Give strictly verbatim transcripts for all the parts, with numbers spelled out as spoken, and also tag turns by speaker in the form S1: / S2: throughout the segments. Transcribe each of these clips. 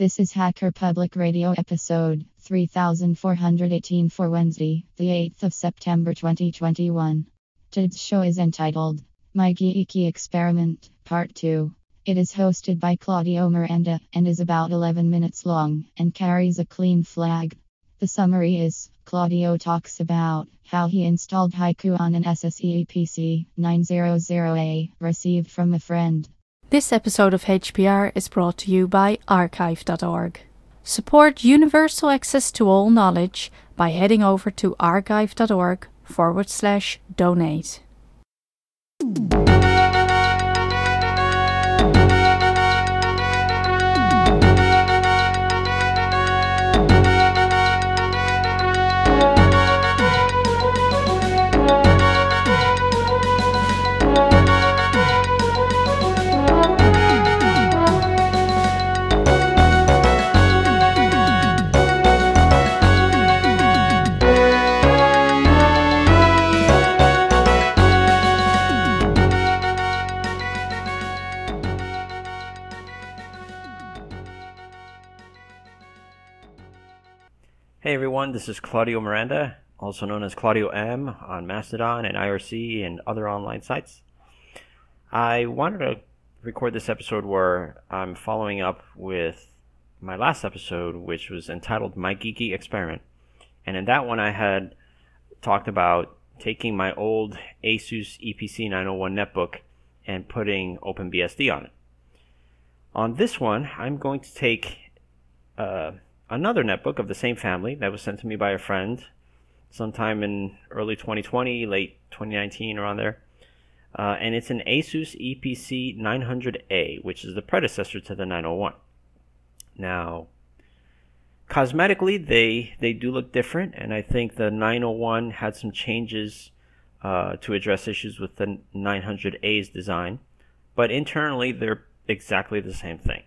S1: This is Hacker Public Radio episode three thousand four hundred eighteen for Wednesday, the eighth of September twenty twenty-one. Today's show is entitled My Geeky Experiment, Part two. It is hosted by Claudio Miranda and is about eleven minutes long and carries a clean flag. The summary is Claudio talks about how he installed Haiku on an S S E P C nine hundred A received from a friend.
S2: This episode of H P R is brought to you by archive dot org. Support universal access to all knowledge by heading over to archive dot org forward slash donate.
S3: Hey everyone, this is Claudio Miranda, also known as Claudio M on Mastodon and I R C and other online sites. I wanted to record this episode where I'm following up with my last episode, which was entitled My Geeky Experiment. And in that one I had talked about taking my old ASUS E P C nine oh one netbook and putting OpenBSD on it. On this one, I'm going to take uh, another netbook of the same family that was sent to me by a friend sometime in early twenty twenty, late twenty nineteen, around there. Uh, and it's an ASUS E P C nine hundred A, which is the predecessor to the nine oh one. Now, cosmetically, they, they do look different, and I think the nine oh one had some changes uh, to address issues with the nine hundred A's design. But internally, they're exactly the same thing.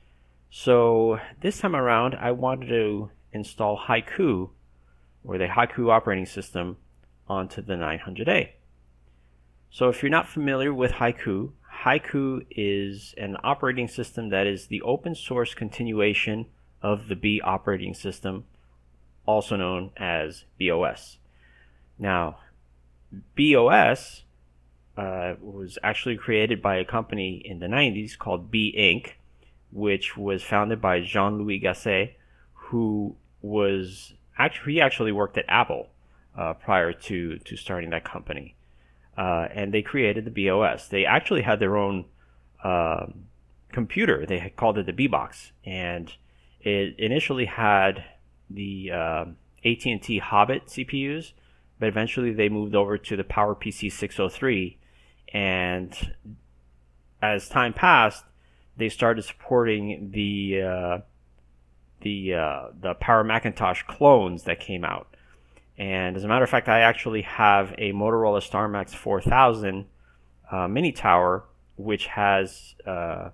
S3: So this time around, I wanted to install Haiku, or the Haiku operating system, onto the nine hundred A. So if you're not familiar with Haiku, Haiku is an operating system that is the open source continuation of the B operating system, also known as B O S. Now, B O S uh, was actually created by a company in the nineties called B Incorporated, which was founded by Jean-Louis Gasset, who was actually he actually worked at Apple uh, prior to to starting that company, uh, and they created the B O S. They actually had their own um, computer. They had called it the B-Box, and it initially had the uh, A T and T Hobbit C P Us, but eventually they moved over to the PowerPC six oh three, and as time passed, they started supporting the uh, the uh, the Power Macintosh clones that came out. And as a matter of fact, I actually have a Motorola StarMax four thousand uh, mini tower, which has uh,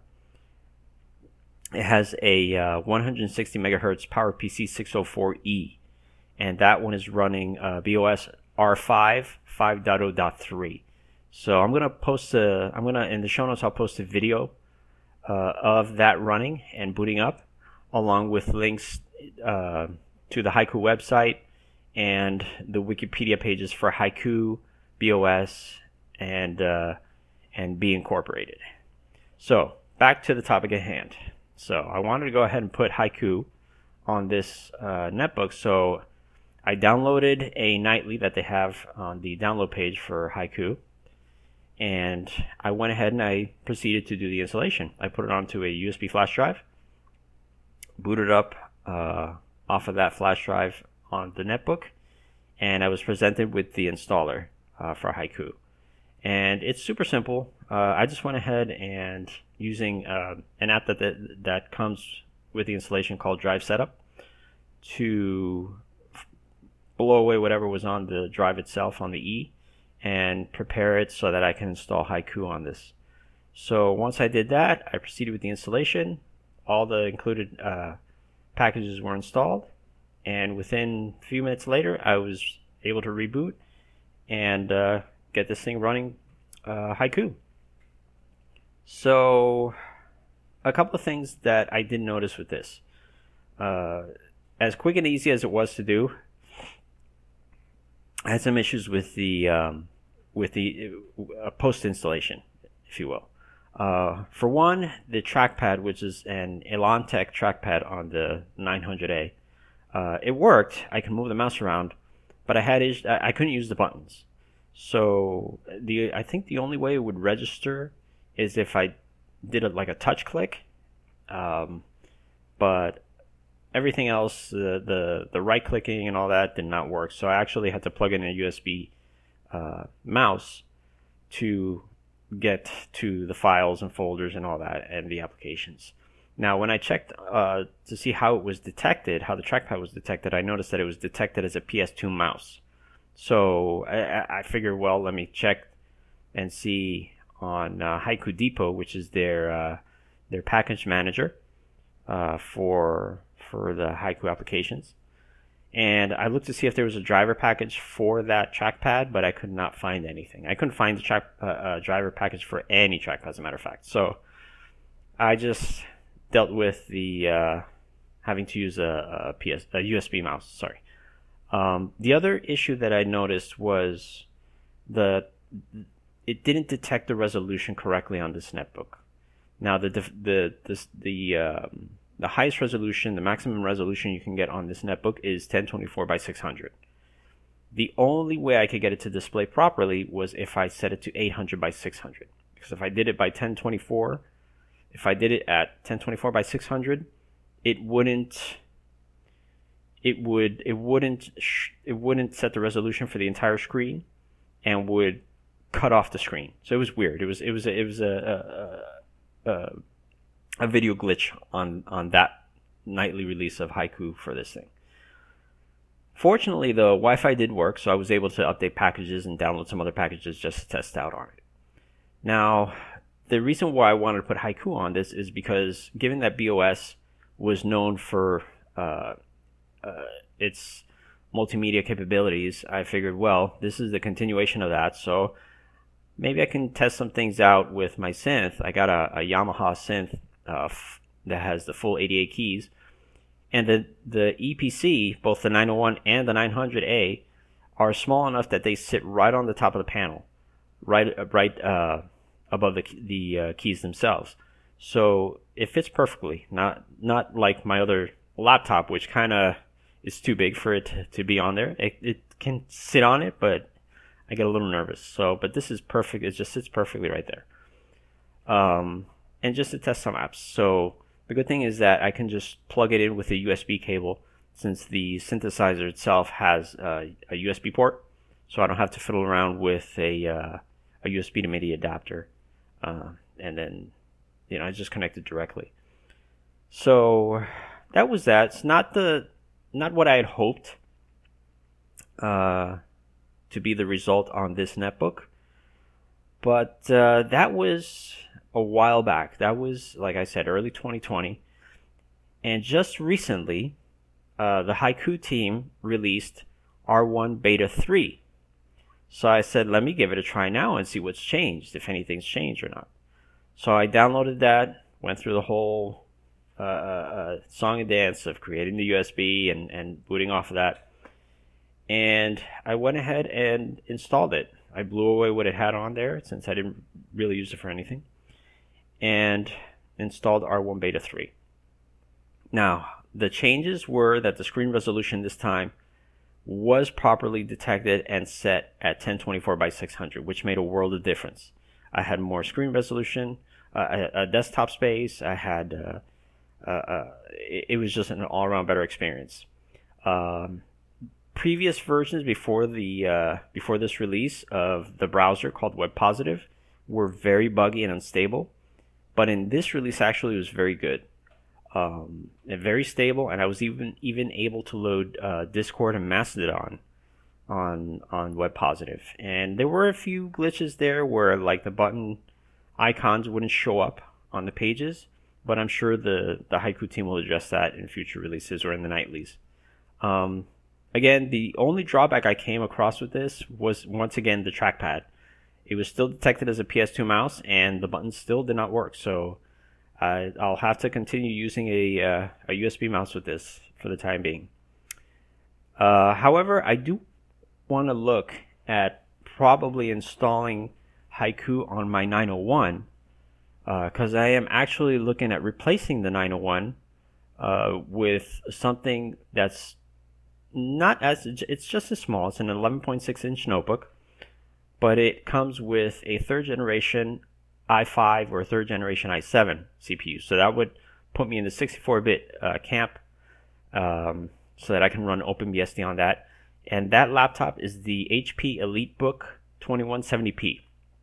S3: it has a uh, one hundred sixty megahertz PowerPC six oh four E, and that one is running uh, B O S R five five point oh point three. So I'm gonna post a I'm gonna in the show notes I'll post a video Uh, of that running and booting up, along with links uh, to the Haiku website and the Wikipedia pages for Haiku, B O S, and uh, and B Incorporated. So back to the topic at hand. So I wanted to go ahead and put Haiku on this uh, netbook. So I downloaded a nightly that they have on the download page for Haiku. And I went ahead and I proceeded to do the installation. I put it onto a U S B flash drive, booted up uh, off of that flash drive on the netbook, and I was presented with the installer uh, for Haiku. And it's super simple. Uh, I just went ahead and using uh, an app that, that that comes with the installation called Drive Setup to blow away whatever was on the drive itself on the E, and prepare it so that I can install Haiku on this. So once I did that, I proceeded with the installation. All the included uh, packages were installed, and within a few minutes later, I was able to reboot and uh, get this thing running uh, Haiku. So a couple of things that I did notice with this. uh, as quick and easy as it was to do, I had some issues with the um, with the uh, post installation, if you will. Uh, for one, the trackpad, which is an Elantech trackpad on the nine hundred A, uh, it worked. I could move the mouse around, but I had is- I couldn't use the buttons. So the I think the only way it would register is if I did it like a touch click, um, but everything else, the, the the right clicking and all that did not work. So I actually had to plug in a U S B uh, mouse to get to the files and folders and all that and the applications. Now, when I checked uh, to see how it was detected, how the trackpad was detected, I noticed that it was detected as a P S two mouse. So I, I figured, well, let me check and see on uh, Haiku Depot, which is their uh, their package manager uh, for for the Haiku applications. And I looked to see if there was a driver package for that trackpad, but I could not find anything. I couldn't find the track, uh, uh, driver package for any trackpad, as a matter of fact. So I just dealt with the uh, having to use a, a, P S, a U S B mouse. Sorry. Um, the other issue that I noticed was the it didn't detect the resolution correctly on this netbook. Now the the the the um, the highest resolution, the maximum resolution you can get on this netbook is ten twenty-four by six hundred. The only way I could get it to display properly was if I set it to eight hundred by six hundred. Because if I did it by ten twenty-four, if I did it at ten twenty-four by six hundred, it wouldn't it would it wouldn't sh- it wouldn't set the resolution for the entire screen and would cut off the screen. So it was weird. It was it was a, it was a a, a a video glitch on on that nightly release of Haiku for this thing. Fortunately, the Wi-Fi did work, so I was able to update packages and download some other packages just to test out on it. Now, the reason why I wanted to put Haiku on this is because given that B O S was known for uh, uh, its multimedia capabilities, I figured, well, this is the continuation of that, so maybe I can test some things out with my synth. I got a, a Yamaha synth uh, f- that has the full eighty-eight keys, and the, the E P C, both the nine oh one and the nine hundred A, are small enough that they sit right on the top of the panel, right right uh, above the the uh, keys themselves. So it fits perfectly. Not not like my other laptop, which kind of is too big for it to, to be on there. It, it can sit on it, but I get a little nervous. So, but this is perfect. It just sits perfectly right there. Um, and just to test some apps. So the good thing is that I can just plug it in with a U S B cable, since the synthesizer itself has uh, a U S B port. So I don't have to fiddle around with a uh, a U S B to MIDI adapter, uh, and then you know I just connect it directly. So that was that. It's not the not what I had hoped uh, to be the result on this netbook, but uh, that was a while back. That was, like I said, early twenty twenty, and just recently, uh, the Haiku team released R one Beta three. So I said, let me give it a try now and see what's changed, if anything's changed or not. So I downloaded that, went through the whole uh, uh, song and dance of creating the U S B and, and booting off of that. And I went ahead and installed it. I blew away what it had on there, since I didn't really use it for anything, and installed R one Beta three. Now, the changes were that the screen resolution this time was properly detected and set at ten twenty-four by six hundred, which made a world of difference. I had more screen resolution, uh, a, a desktop space. I had, uh, uh, uh, it, it was just an all-around better experience. Um, previous versions before the uh, before this release of the browser called WebPositive were very buggy and unstable, but in this release actually it was very good. Um, and very stable, and I was even even able to load uh, Discord and Mastodon on on WebPositive. And there were a few glitches there where like the button icons wouldn't show up on the pages, but I'm sure the the Haiku team will address that in future releases or in the nightlies. Um, again, the only drawback I came across with this was once again the trackpad. It was still detected as a P S two mouse, and the buttons still did not work. So I, I'll have to continue using a, uh, a U S B mouse with this for the time being. Uh, however, I do want to look at probably installing Haiku on my nine oh one, because uh, I am actually looking at replacing the nine oh one uh, with something that's not as, it's just as small. It's an eleven point six inch notebook, but it comes with a third generation i five or third generation i seven C P U. So that would put me in the sixty-four bit uh, camp, um, so that I can run OpenBSD on that. And that laptop is the H P EliteBook twenty-one seventy p.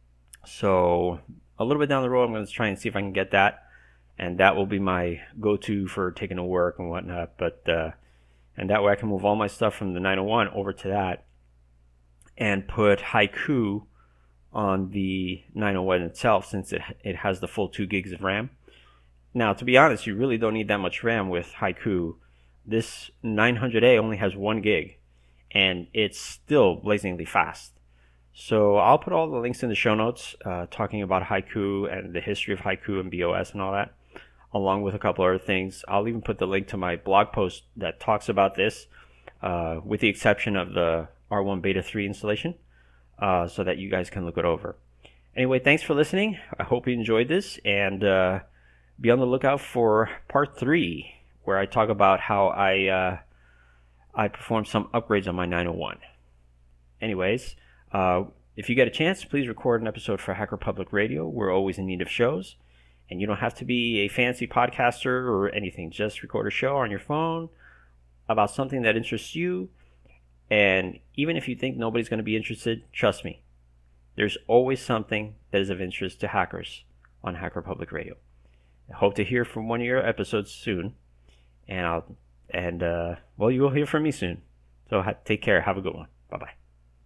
S3: So a little bit down the road, I'm going to try and see if I can get that. And that will be my go-to for taking to work and whatnot. But uh, and that way I can move all my stuff from the nine oh one over to that and put Haiku on the nine oh one itself, since it it has the full two gigs of RAM. Now, to be honest, you really don't need that much RAM with Haiku. This nine hundred A only has one gig, and it's still blazingly fast. So I'll put all the links in the show notes, uh, talking about Haiku and the history of Haiku and B O S and all that, along with a couple other things. I'll even put the link to my blog post that talks about this, uh, with the exception of the R one Beta three installation. Uh, so that you guys can look it over. Anyway, thanks for listening. I hope you enjoyed this, and uh, be on the lookout for part three, where I talk about how I uh, I performed some upgrades on my nine oh one. Anyways, uh, if you get a chance, please record an episode for Hacker Public Radio. We're always in need of shows, and you don't have to be a fancy podcaster or anything. Just record a show on your phone about something that interests you. And even if you think nobody's going to be interested, trust me, there's always something that is of interest to hackers on Hacker Public Radio. I hope to hear from one of your episodes soon, and I'll and uh, well, you will hear from me soon. So ha- take care. Have a good one. Bye bye.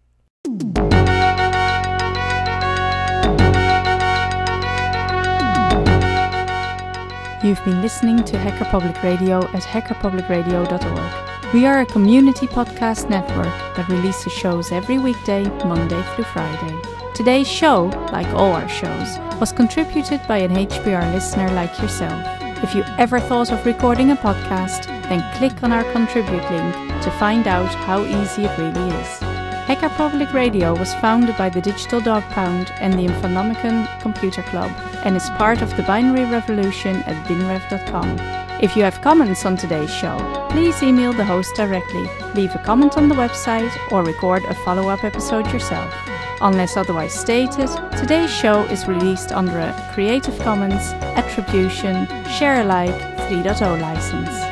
S2: You've been listening to Hacker Public Radio at hacker public radio dot org. We are a community podcast network that releases shows every weekday, Monday through Friday. Today's show, like all our shows, was contributed by an H P R listener like yourself. If you ever thought of recording a podcast, then click on our contribute link to find out how easy it really is. Hacker Public Radio was founded by the Digital Dog Pound and the Infonomicon Computer Club, and is part of the binary revolution at binrev dot com. If you have comments on today's show, please email the host directly, leave a comment on the website, or record a follow-up episode yourself. Unless otherwise stated, today's show is released under a Creative Commons Attribution Share Alike three point oh license.